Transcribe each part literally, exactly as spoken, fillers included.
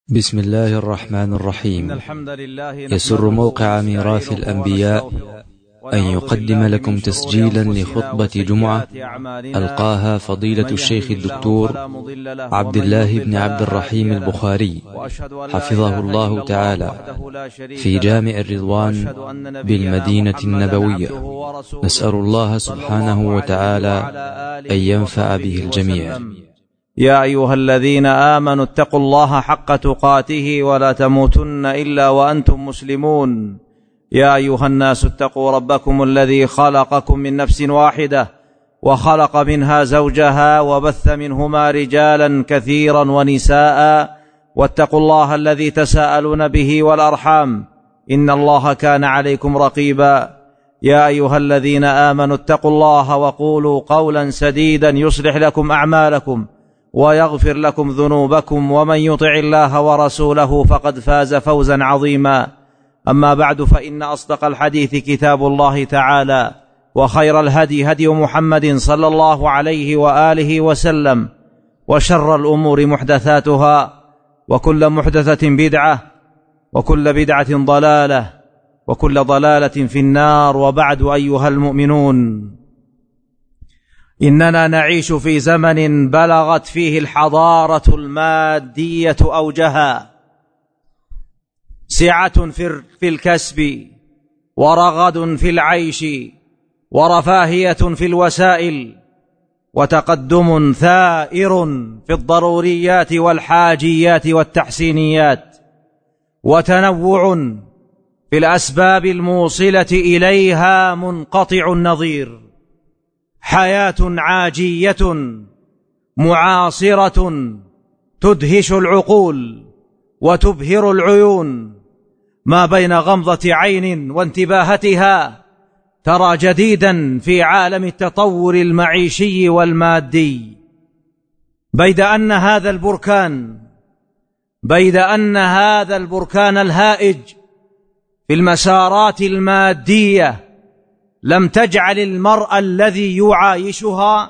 بسم الله الرحمن الرحيم. يسر موقع ميراث الأنبياء أن يقدم لكم تسجيلا لخطبة جمعة ألقاها فضيلة الشيخ الدكتور عبد الله بن عبد الرحيم البخاري حفظه الله تعالى في جامع الرضوان بالمدينة النبوية. نسأل الله سبحانه وتعالى أن ينفع به الجميع. يا أيها الذين آمنوا اتقوا الله حق تقاته ولا تموتن إلا وأنتم مسلمون. يا أيها الناس اتقوا ربكم الذي خلقكم من نفس واحدة وخلق منها زوجها وبث منهما رجالا كثيرا ونساء، واتقوا الله الذي تساءلون به والأرحام إن الله كان عليكم رقيبا. يا أيها الذين آمنوا اتقوا الله وقولوا قولا سديدا يصلح لكم أعمالكم ويغفر لكم ذنوبكم، ومن يطع الله ورسوله فقد فاز فوزا عظيما. أما بعد، فإن أصدق الحديث كتاب الله تعالى، وخير الهدي هدي محمد صلى الله عليه وآله وسلم، وشر الأمور محدثاتها، وكل محدثة بدعة، وكل بدعة ضلالة، وكل ضلالة في النار. وبعد، أيها المؤمنون، إننا نعيش في زمن بلغت فيه الحضارة المادية أوجها، سعة في الكسب، ورغد في العيش، ورفاهية في الوسائل، وتقدم ثائر في الضروريات والحاجيات والتحسينيات، وتنوع في الأسباب الموصلة إليها منقطع النظير. حياة عاجية معاصرة تدهش العقول وتبهر العيون، ما بين غمضة عين وانتباهتها ترى جديدا في عالم التطور المعيشي والمادي. بيد أن هذا البركان بيد أن هذا البركان الهائج في المسارات المادية لم تجعل المرء الذي يعايشها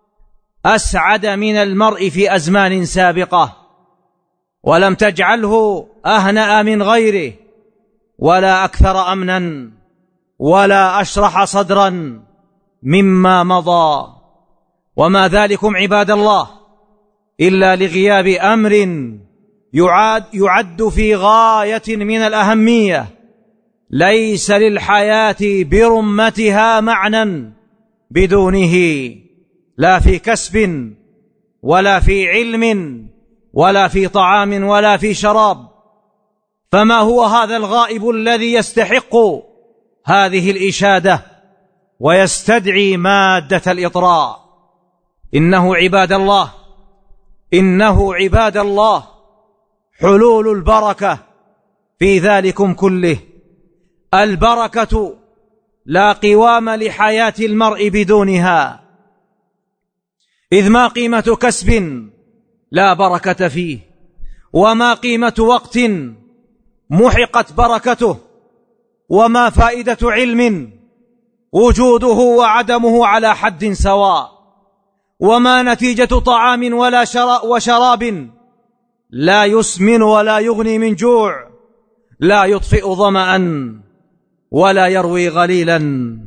أسعد من المرء في أزمان سابقة، ولم تجعله أهنأ من غيره، ولا أكثر أمنا، ولا أشرح صدرا مما مضى. وما ذلكم عباد الله إلا لغياب أمر يعد, يعد في غاية من الأهمية. ليس للحياة برمتها معنى بدونه، لا في كسب، ولا في علم، ولا في طعام، ولا في شراب. فما هو هذا الغائب الذي يستحق هذه الإشادة ويستدعي مادة الإطراء؟ إنه عباد الله إنه عباد الله حلول البركة في ذلكم كله. البركة لا قوام لحياة المرء بدونها، إذ ما قيمة كسب لا بركة فيه، وما قيمة وقت محقت بركته، وما فائدة علم وجوده وعدمه على حد سواء، وما نتيجة طعام ولا شراب وشراب لا يسمن ولا يغني من جوع، لا يطفئ ظمأ ولا يروي غليلا.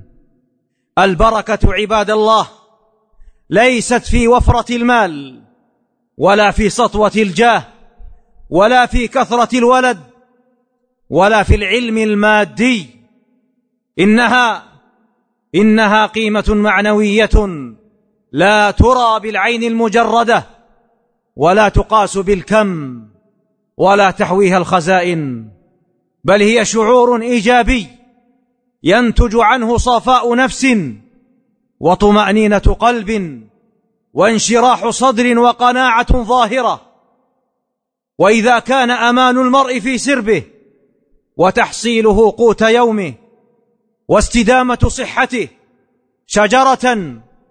البركة عباد الله ليست في وفرة المال، ولا في سطوة الجاه، ولا في كثرة الولد، ولا في العلم المادي. إنها إنها قيمة معنوية لا ترى بالعين المجردة، ولا تقاس بالكم، ولا تحويها الخزائن، بل هي شعور إيجابي ينتج عنه صفاء نفس، وطمأنينة قلب، وانشراح صدر، وقناعة ظاهرة. وإذا كان أمان المرء في سربه، وتحصيله قوت يومه، واستدامة صحته شجرة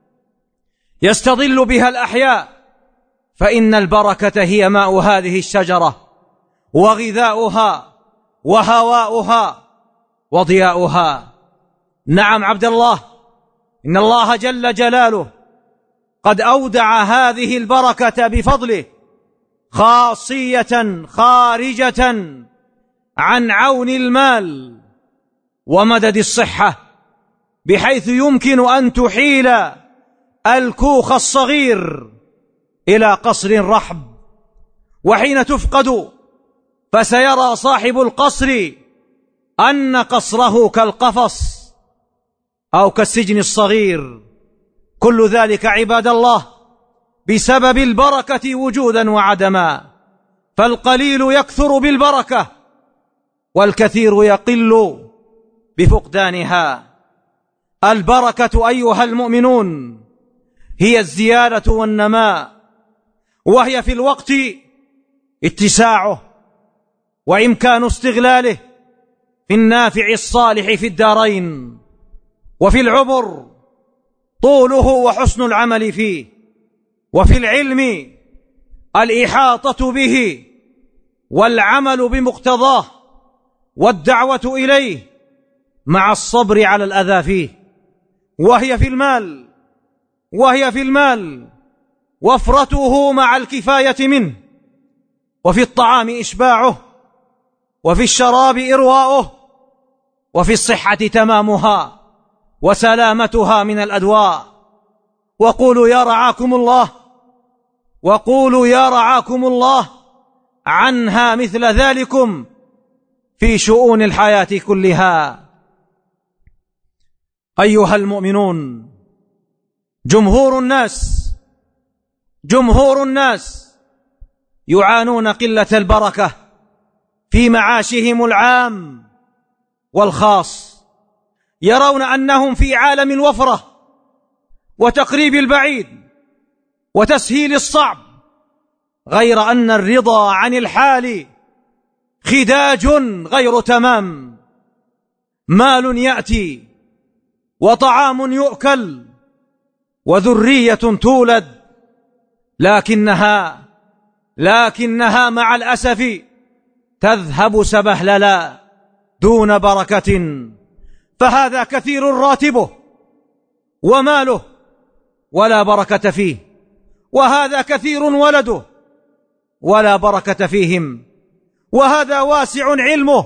يستظل بها الأحياء، فإن البركة هي ماء هذه الشجرة، وغذاؤها، وهواؤها، وضياؤها. نعم عبد الله، إن الله جل جلاله قد أودع هذه البركة بفضله خاصية خارجة عن عون المال ومدد الصحة، بحيث يمكن أن تحيل الكوخ الصغير إلى قصر رحب، وحين تفقد فسيرى صاحب القصر أن قصره كالقفص أو كالسجن الصغير. كل ذلك عباد الله بسبب البركة وجودا وعدما، فالقليل يكثر بالبركة والكثير يقل بفقدانها. البركة أيها المؤمنون هي الزيادة والنماء، وهي في الوقت اتساعه وإمكان استغلاله في النافع الصالح في الدارين، وفي العمر طوله وحسن العمل فيه، وفي العلم الإحاطة به والعمل بمقتضاه والدعوة إليه مع الصبر على الأذى فيه. وهي في المال وهي في المال وفرته مع الكفاية منه، وفي الطعام إشباعه، وفي الشراب إرواؤه، وفي الصحة تمامها وسلامتها من الأدواء. وقولوا يا رعاكم الله وقولوا يا رعاكم الله عنها مثل ذلكم في شؤون الحياة كلها. أيها المؤمنون، جمهور الناس جمهور الناس يعانون قلة البركة في معاشهم العام والخاص، يرون أنهم في عالم الوفرة وتقريب البعيد وتسهيل الصعب، غير أن الرضا عن الحال خداج غير تمام. مال يأتي وطعام يؤكل وذرية تولد، لكنها لكنها مع الأسف تذهب سبهللا دون بركة. فهذا كثير راتبه وماله ولا بركة فيه، وهذا كثير ولده ولا بركة فيهم، وهذا واسع علمه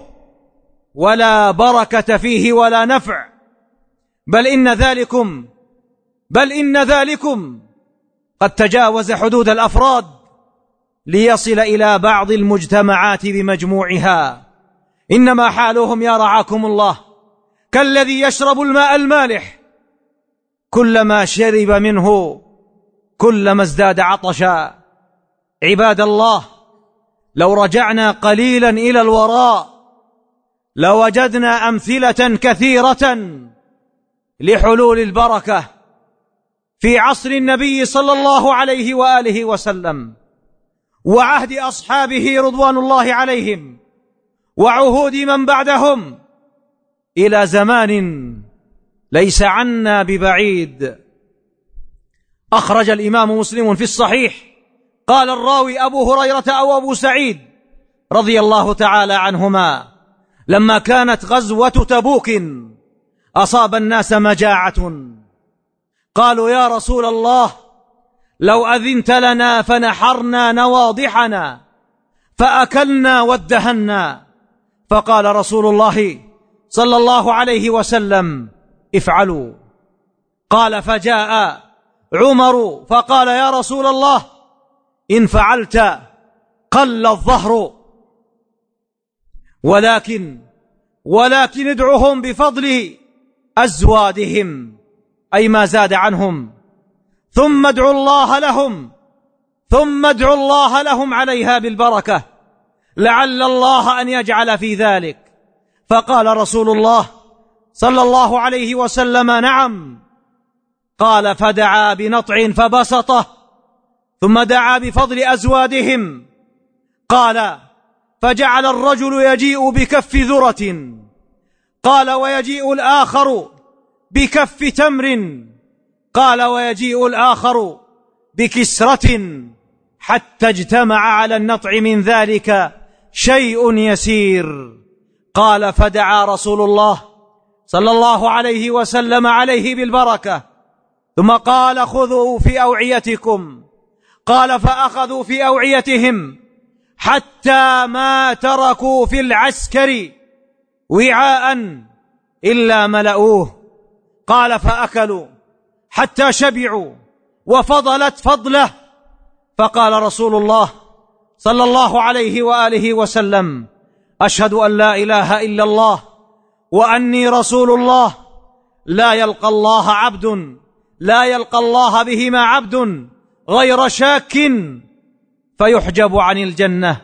ولا بركة فيه ولا نفع. بل إن ذلكم بل إن ذلكم قد تجاوز حدود الأفراد ليصل إلى بعض المجتمعات بمجموعها. إنما حالهم يا رعاكم الله كالذي يشرب الماء المالح، كلما شرب منه كلما ازداد عطشا. عباد الله، لو رجعنا قليلا إلى الوراء لوجدنا أمثلة كثيرة لحلول البركة في عصر النبي صلى الله عليه وآله وسلم، وعهد أصحابه رضوان الله عليهم، وعهود من بعدهم، إلى زمان ليس عنا ببعيد. أخرج الإمام مسلم في الصحيح، قال الراوي أبو هريرة أو أبو سعيد رضي الله تعالى عنهما: لما كانت غزوة تبوك أصاب الناس مجاعة، قالوا يا رسول الله لو أذنت لنا فنحرنا نواضحنا فأكلنا وادهنا. فقال رسول الله صلى الله عليه وسلم: افعلوا. قال فجاء عمر فقال يا رسول الله إن فعلت قل الظهر، ولكن ولكن ادعهم بفضل أزوادهم، أي ما زاد عنهم، ثم ادعوا الله لهم ثم ادعوا الله لهم عليها بالبركة، لعل الله أن يجعل في ذلك. فقال رسول الله صلى الله عليه وسلم: نعم. قال فدعا بنطع فبسطه، ثم دعا بفضل أزوادهم. قال فجعل الرجل يجيء بكف ذرة، قال ويجيء الآخر بكف تمر، قال ويجيء الآخر بكسرة، حتى اجتمع على النطع من ذلك شيء يسير. قال فدعا رسول الله صلى الله عليه وسلم عليه بالبركة، ثم قال خذوا في أوعيتكم. قال فأخذوا في أوعيتهم، حتى ما تركوا في العسكر وعاء إلا ملؤوه. قال فأكلوا حتى شبعوا وفضلت فضله، فقال رسول الله صلى الله عليه وآله وسلم: أشهد أن لا إله إلا الله وأني رسول الله. لا يلقى الله عبد لا يلقى الله بهما عبد غير شاك فيحجب عن الجنة.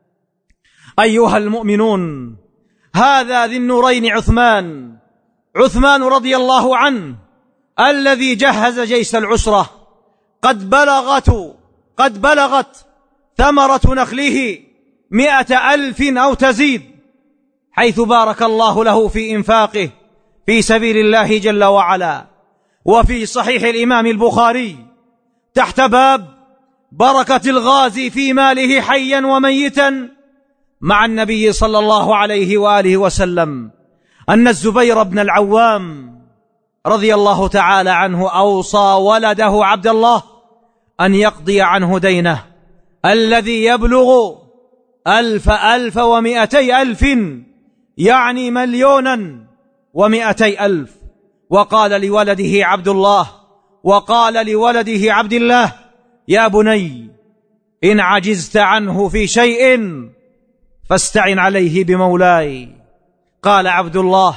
أيها المؤمنون، هذا ذي النورين عثمان عثمان رضي الله عنه الذي جهز جيش العسرة، قد بلغت قد بلغت ثمرة نخله مئة ألف أو تزيد، حيث بارك الله له في إنفاقه في سبيل الله جل وعلا. وفي صحيح الإمام البخاري تحت باب بركة الغازي في ماله حيا وميتا مع النبي صلى الله عليه وآله وسلم أن الزبير بن العوام رضي الله تعالى عنه أوصى ولده عبد الله أن يقضي عنه دينه الذي يبلغ ألف ألف ومئتي ألف، يعني مليونا ومئتي ألف. وقال لولده عبد الله وقال لولده عبد الله: يا بني، إن عجزت عنه في شيء فاستعن عليه بمولاي. قال عبد الله: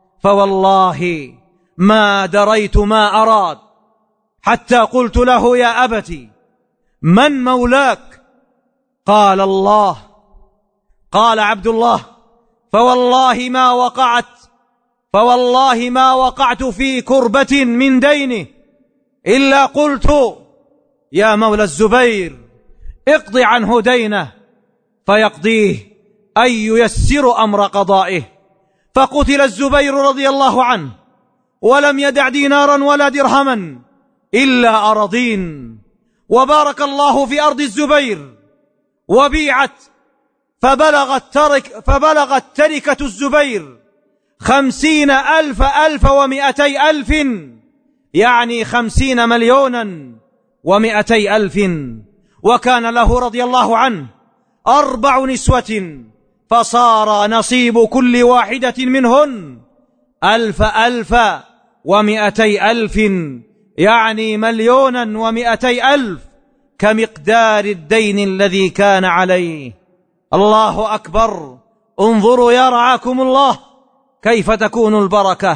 فوالله ما دريت ما أراد، حتى قلت له: يا أبتي، من مولاك؟ قال: الله. قال عبد الله: فوالله ما وقعت فوالله ما وقعت في كربة من دينه إلا قلت: يا مولى الزبير، اقض عنه دينه، فيقضيه أي ييسر أمر قضائه. فقتل الزبير رضي الله عنه ولم يدع دينارا ولا درهما إلا أراضين. وبارك الله في أرض الزبير وبيعت، فبلغت, ترك فبلغت تركة الزبير خمسين ألف ألف ومئتي ألف، يعني خمسين مليونا ومئتي ألف. وكان له رضي الله عنه أربع نسوة، فصار نصيب كل واحدة منهن ألف ألف ومئتي ألف، يعني مليونا ومئتي ألف، كمقدار الدين الذي كان عليه. الله أكبر. انظروا يا رعاكم الله كيف تكون البركة.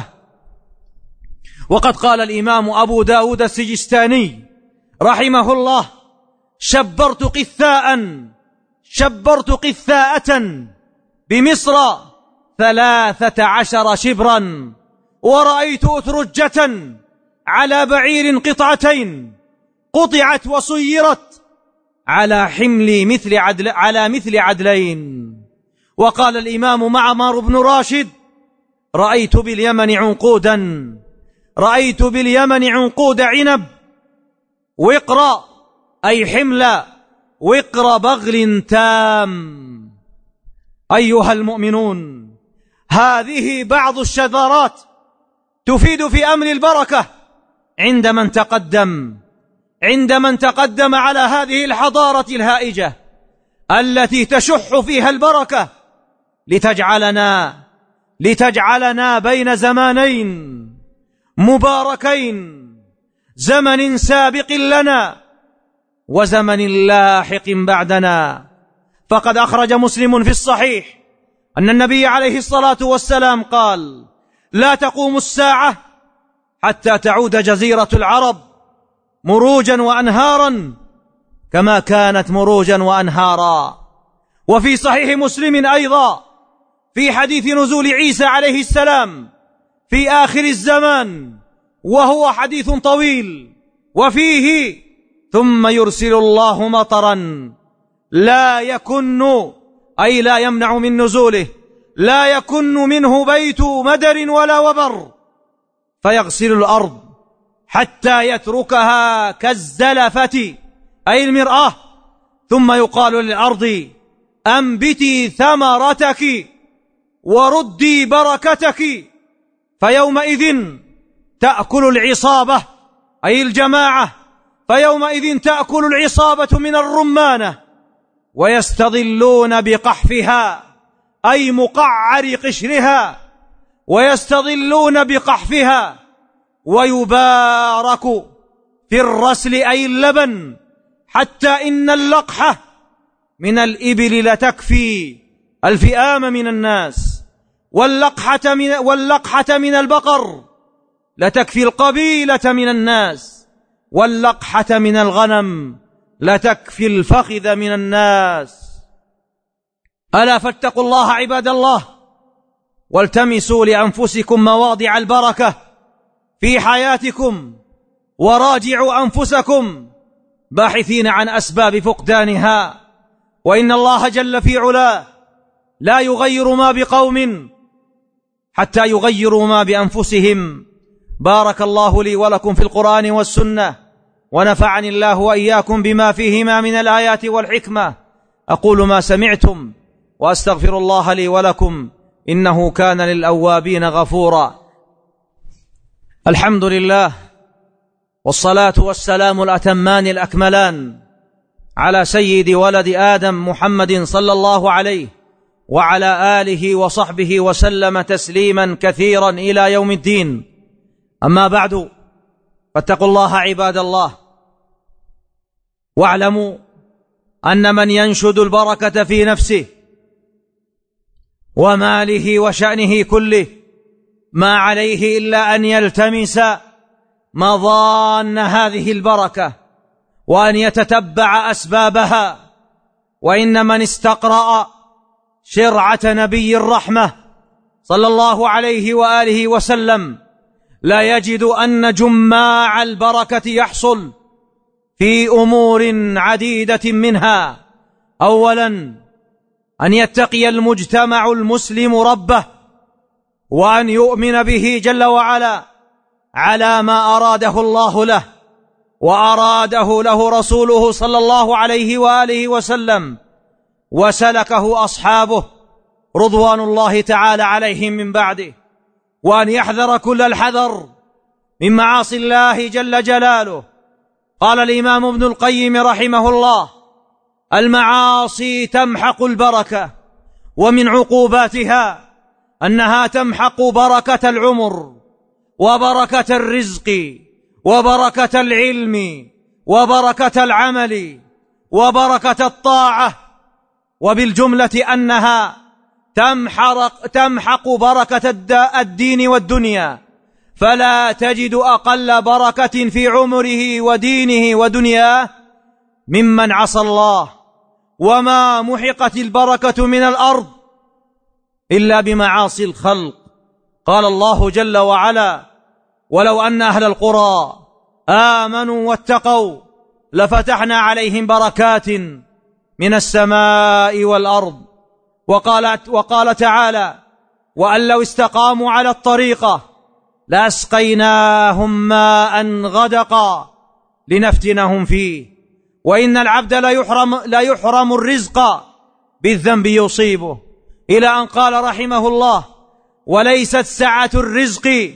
وقد قال الإمام أبو داود السجستاني رحمه الله: شبرت قثاء شبرت قثاءة بمصر ثلاثة عشر شبرا، ورأيت أترجة على بعير قطعتين قطعت وصيرت على حمل مثل عدل على مثل عدلين. وقال الإمام معمر بن راشد: رأيت باليمن عنقودا رأيت باليمن عنقود عنب وقر، أي حمل وقر بغل تام. أيها المؤمنون، هذه بعض الشذرات تفيد في أمر البركة عند من تقدم عند من تقدم على هذه الحضارة الهائجة التي تشح فيها البركة، لتجعلنا لتجعلنا بين زمانين مباركين، زمن سابق لنا وزمن لاحق بعدنا. فقد أخرج مسلم في الصحيح أن النبي عليه الصلاة والسلام قال: لا تقوم الساعة حتى تعود جزيرة العرب مروجا وأنهارا كما كانت مروجا وأنهارا. وفي صحيح مسلم أيضا في حديث نزول عيسى عليه السلام في آخر الزمان، وهو حديث طويل، وفيه: ثم يرسل الله مطرا لا يكن أي لا يمنع من نزوله لا يكن منه بيت مدر ولا وبر، فيغسل الأرض حتى يتركها كالزلفة أي المرآة، ثم يقال للأرض: أنبتي ثمرتك وردي بركتك، فيومئذ تأكل العصابة أي الجماعة فيومئذ تأكل العصابة من الرمانة ويستظلون بقحفها أي مقعر قشرها، ويستظلون بقحفها، ويبارك في الرسل أي اللبن، حتى إن اللقحة من الإبل لتكفي الفئام من الناس، واللقحة من, واللقحة من البقر لتكفي القبيلة من الناس، واللقحة من الغنم لتكفي الفخذ من الناس. ألا فاتقوا الله عباد الله، والتمسوا لأنفسكم مواضع البركة في حياتكم، وراجعوا أنفسكم باحثين عن أسباب فقدانها، وإن الله جل في علاه لا يغير ما بقوم حتى يغيروا ما بأنفسهم. بارك الله لي ولكم في القرآن والسنة، ونفعني الله وإياكم بما فيهما من الآيات والحكمة. أقول ما سمعتم وأستغفر الله لي ولكم، إنه كان للأوابين غفورا. الحمد لله، والصلاة والسلام الأتمان الأكملان على سيد ولد آدم محمد صلى الله عليه وعلى آله وصحبه وسلم تسليما كثيرا إلى يوم الدين. أما بعد، فاتقوا الله عباد الله، واعلموا أن من ينشد البركة في نفسه وماله وشأنه كله ما عليه إلا أن يلتمس مظان هذه البركة وأن يتتبع أسبابها. وإن من استقرأ شرعة نبي الرحمة صلى الله عليه وآله وسلم لا يجد أن جماع البركة يحصل في أمور عديدة منها. أولا، أن يتقي المجتمع المسلم ربه، وأن يؤمن به جل وعلا على ما أراده الله له وأراده له رسوله صلى الله عليه وآله وسلم وسلكه أصحابه رضوان الله تعالى عليهم من بعده. وأن يحذر كل الحذر من معاصي الله جل جلاله. قال الإمام ابن القيم رحمه الله: المعاصي تمحق البركة، ومن عقوباتها أنها تمحق بركة العمر وبركة الرزق وبركة العلم وبركة العمل وبركة الطاعة، وبالجملة أنها تمحق, تمحق بركة الدين والدنيا، فلا تجد أقل بركة في عمره ودينه ودنياه ممن عصى الله. وما محقت البركة من الأرض إلا بمعاصي الخلق. قال الله جل وعلا: ولو أن أهل القرى آمنوا واتقوا لفتحنا عليهم بركات من السماء والأرض. وقالت وقال تعالى: وأن لو استقاموا على الطريقة لأسقيناهم ماء غدقا لنفتنهم فيه. وإن العبد لا يحرم, لا يحرم الرزق بالذنب يصيبه، إلى أن قال رحمه الله: وليست سعة الرزق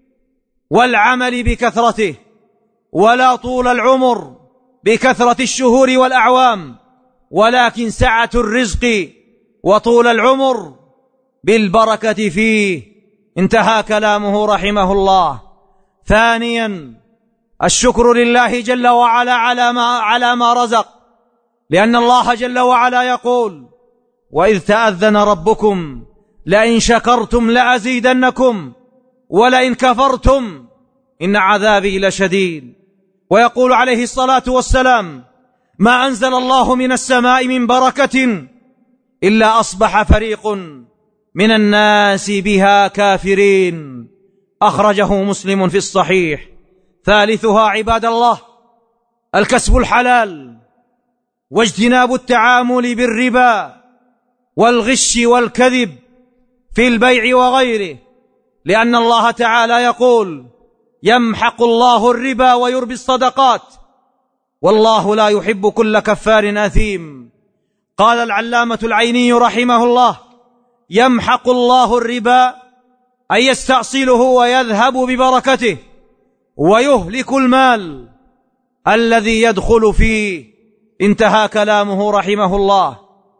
والعمل بكثرته، ولا طول العمر بكثرة الشهور والأعوام، ولكن سعة الرزق وطول العمر بالبركة فيه. انتهى كلامه رحمه الله. ثانيا، الشكر لله جل وعلا على ما, على ما رزق، لأن الله جل وعلا يقول: وإذ تأذن ربكم لئن شكرتم لأزيدنكم ولئن كفرتم إن عذابي لشديد. ويقول عليه الصلاة والسلام: ما أنزل الله من السماء من بركة إلا أصبح فريق من الناس بها كافرين. أخرجه مسلم في الصحيح. ثالثها عباد الله الكسب الحلال، واجتناب التعامل بالربا والغش والكذب في البيع وغيره، لأن الله تعالى يقول: يمحق الله الربا ويربي الصدقات والله لا يحب كل كفار أثيم. قال العلامة العيني رحمه الله: يمحق الله الربا أي يستأصله ويذهب ببركته، ويهلك المال الذي يدخل فيه انتهى كلامه رحمه الله.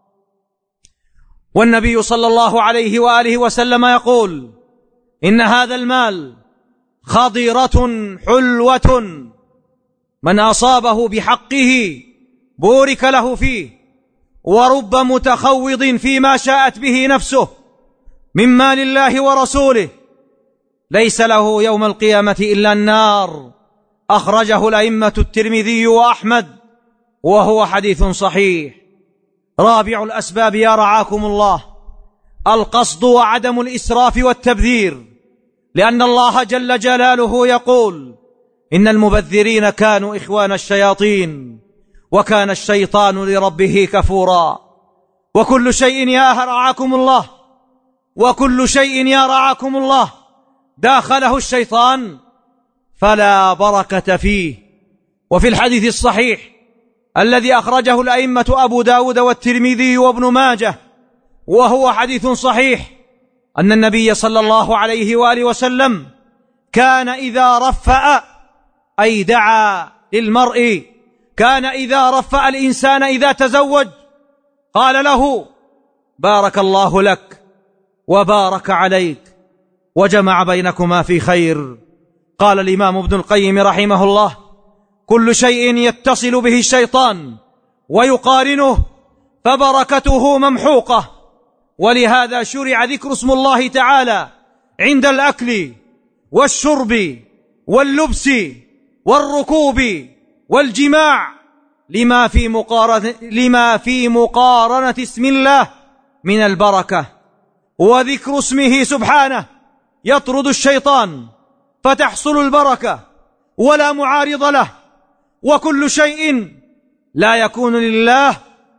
والنبي صلى الله عليه وآله وسلم يقول: إن هذا المال خضرة حلوة، من أصابه بحقه بورك له فيه، ورب متخوض فيما شاءت به نفسه من مال الله ورسوله ليس له يوم القيامة إلا النار. أخرجه الأئمة الترمذي وأحمد وهو حديث صحيح. رابع الأسباب يا رعاكم الله القصد وعدم الإسراف والتبذير، لأن الله جل جلاله يقول: إن المبذرين كانوا إخوان الشياطين وكان الشيطان لربه كفورا. وكل شيء يا رعاكم الله وكل شيء يا رعاكم الله داخله الشيطان فلا بركة فيه. وفي الحديث الصحيح الذي أخرجه الأئمة أبو داود والترمذي وابن ماجه وهو حديث صحيح أن النبي صلى الله عليه وآله وسلم كان إذا رفأ أي دعا للمرء، كان إذا رفأ الإنسان إذا تزوج قال له: بارك الله لك وبارك عليك وجمع بينكما في خير. قال الإمام ابن القيم رحمه الله: كل شيء يتصل به الشيطان ويقارنه فبركته ممحوقة. ولهذا شرع ذكر اسم الله تعالى عند الأكل والشرب واللبس والركوب والجماع لما في مقارنة, لما في مقارنة اسم الله من البركة. وذكر اسمه سبحانه يطرد الشيطان فتحصل البركة ولا معارض له. وكل شيء لا يكون لله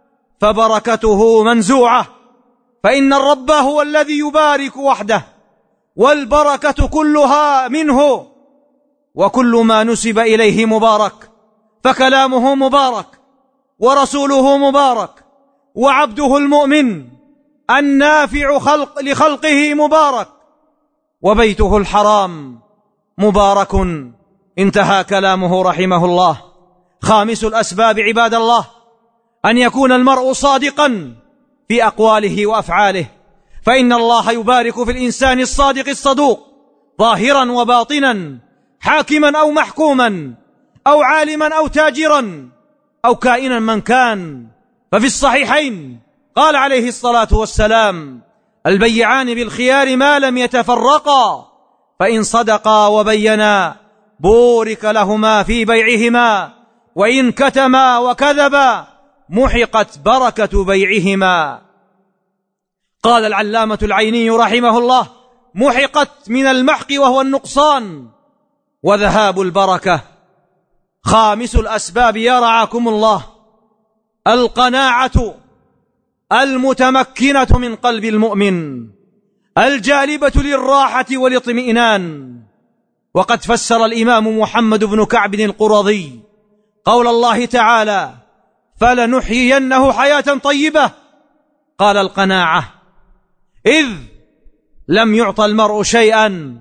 فبركته منزوعة، فإن الرب هو الذي يبارك وحده والبركة كلها منه. وكل ما نسب إليه مبارك، فكلامه مبارك ورسوله مبارك وعبده المؤمن النافع خلق لخلقه مبارك وبيته الحرام مبارك. انتهى كلامه رحمه الله. خامس الأسباب عباد الله أن يكون المرء صادقا في أقواله وأفعاله، فإن الله يبارك في الإنسان الصادق الصدوق ظاهرا وباطنا، حاكما أو محكوما، أو عالما أو تاجرا، أو كائنا من كان. ففي الصحيحين قال عليه الصلاة والسلام: البيعان بالخيار ما لم يتفرقا، فإن صدقا وبينا بورك لهما في بيعهما، وإن كتما وكذبا محقت بركة بيعهما. قال العلامة العيني رحمه الله: محقت من المحق وهو النقصان وذهاب البركة. خامس الأسباب يا رعاكم الله القناعة المتمكنة من قلب المؤمن الجالبة للراحة والاطمئنان. وقد فسر الإمام محمد بن كعب القرظي قول الله تعالى: فلنحيينه حياة طيبة. قال: القناعة، إذ لم يعط المرء شيئا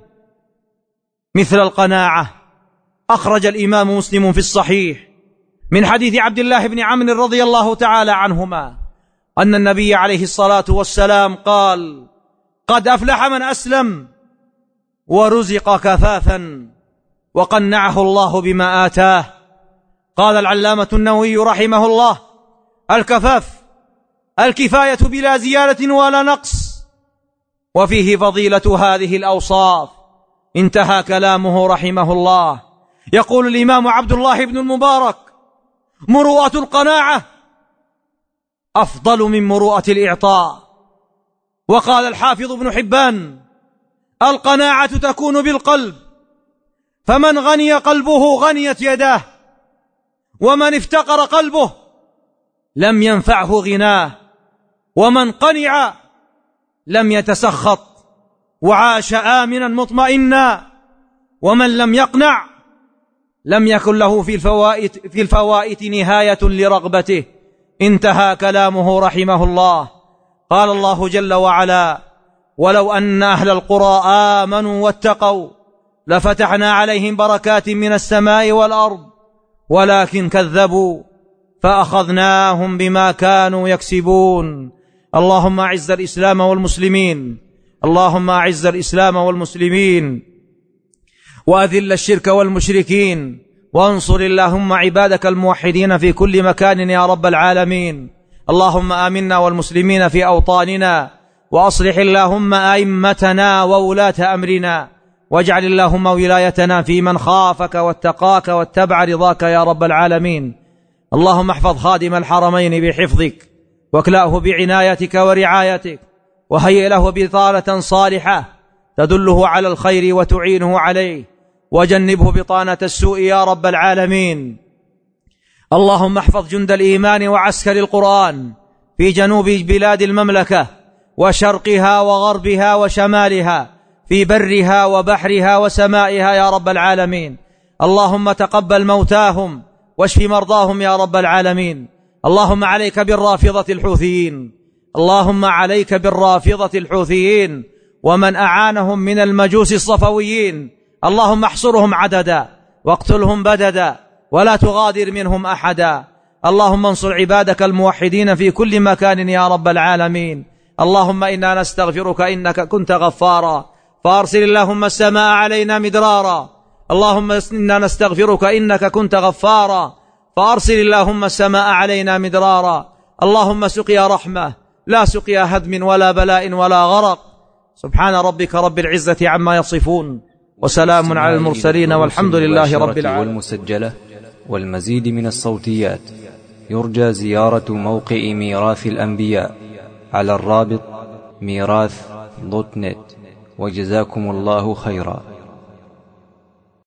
مثل القناعة. أخرج الإمام مسلم في الصحيح من حديث عبد الله بن عمرو رضي الله تعالى عنهما أن النبي عليه الصلاة والسلام قال: قد أفلح من أسلم ورزق كفافا وقنعه الله بما آتاه. قال العلامة النووي رحمه الله: الكفاف الكفاية بلا زيادة ولا نقص، وفيه فضيلة هذه الأوصاف. انتهى كلامه رحمه الله. يقول الإمام عبد الله بن المبارك: مروءة القناعة أفضل من مروءة الإعطاء. وقال الحافظ ابن حبان: القناعة تكون بالقلب، فمن غني قلبه غنيت يداه، ومن افتقر قلبه لم ينفعه غناه، ومن قنع لم يتسخط وعاش آمنا مطمئنا، ومن لم يقنع لم يكن له في الفوائت, في الفوائت نهاية لرغبته. انتهى كلامه رحمه الله. قال الله جل وعلا: ولو أن أهل القرى آمنوا واتقوا لفتحنا عليهم بركات من السماء والأرض ولكن كذبوا فأخذناهم بما كانوا يكسبون. اللهم أعز الإسلام والمسلمين، اللهم أعز الإسلام والمسلمين وأذل الشرك والمشركين، وانصر اللهم عبادك الموحدين في كل مكان يا رب العالمين. اللهم آمنا والمسلمين في أوطاننا، وأصلح اللهم أئمتنا وولاة أمرنا، واجعل اللهم ولايتنا في من خافك واتقاك واتبع رضاك يا رب العالمين. اللهم احفظ خادم الحرمين بحفظك، واكلأه بعنايتك ورعايتك، وهيئ له بطانة صالحة تدله على الخير وتعينه عليه، وجنبه بطانة السوء يا رب العالمين. اللهم احفظ جند الإيمان وعسكر القرآن في جنوب بلاد المملكة وشرقها وغربها وشمالها، في برها وبحرها وسمائها يا رب العالمين. اللهم تقبل موتاهم واشف مرضاهم يا رب العالمين. اللهم عليك بالرافضة الحوثيين، اللهم عليك بالرافضة الحوثيين ومن أعانهم من المجوس الصفويين. اللهم احصرهم عددا واقتلهم بددا ولا تغادر منهم أحدا. اللهم انصر عبادك الموحدين في كل مكان يا رب العالمين. اللهم إنا نستغفرك إنك كنت غفارا، فأرسل اللهم السماء علينا مدرارا. اللهم إنا نستغفرك إنك كنت غفارا، فأرسل اللهم السماء علينا مدرارا. اللهم سقيا رحمة لا سقيا هدم ولا بلاء ولا غرق. سبحان ربك رب العزة عما يصفون، وسلام على المرسلين، والحمد لله رب العالمين. والمسجلة والمزيد من الصوتيات يرجى زيارة موقع ميراث الأنبياء على الرابط ميراث دوت نت. وجزاكم الله خيرا.